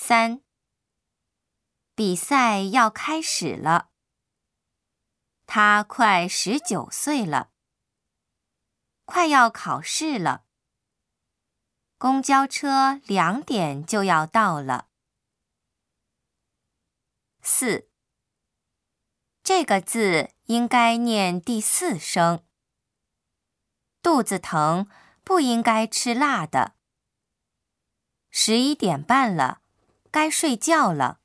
3. 比赛要开始了。他快19岁了。快要考试了。公交车2点就要到了。4. 这个字应该念第4声。肚子疼，不应该吃辣的。11点半了，该睡觉了。